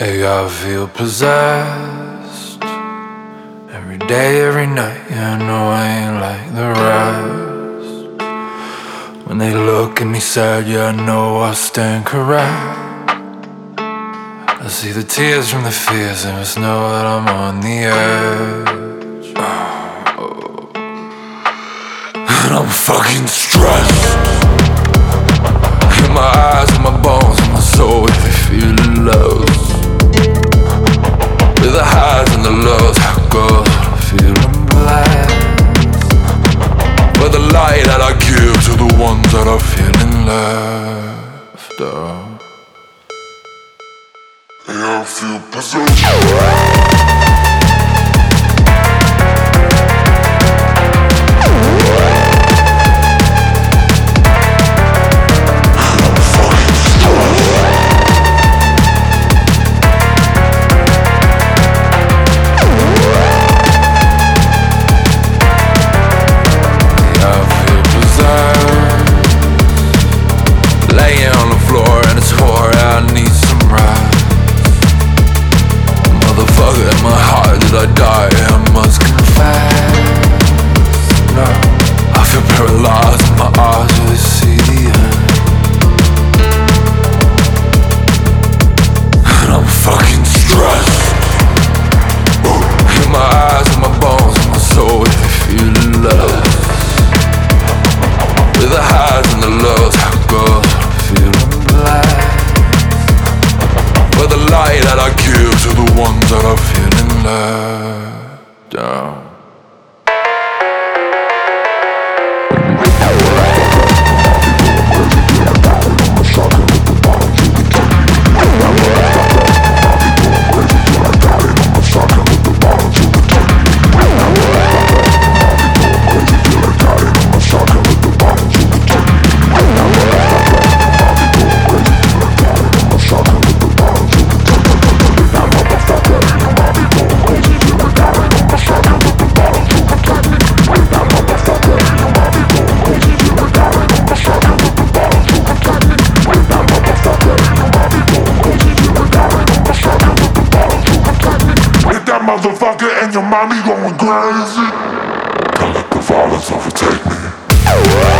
Hey, I feel possessed every day, every night. Yeah, I know I ain't like the rest. When they look at me sad, yeah, I know I stand correct. I see the tears from the fears and just know that I'm on the edge. And I'm fucking stressed. In my eyes, in my bones, in my soul, if they feel lost. With the highs and the lows, how it goes, I'm feeling blessed. For the light that I give to the ones that are feeling left out. Yeah, I feel possessed. Laying on the floor and it's horror, I need some rest. Motherfucker, in my heart, did I die? I must confess. No, I feel paralyzed in my eyes, really see the end. And I'm fucking stressed. In my eyes, in my bones, in my soul, if they feel lost. With the highs and the lows, how it goes, I'm feeling blessed. For the light that I give to the ones that are feeling let down. Motherfucker, and your mommy going crazy. Don't let the violence overtake me.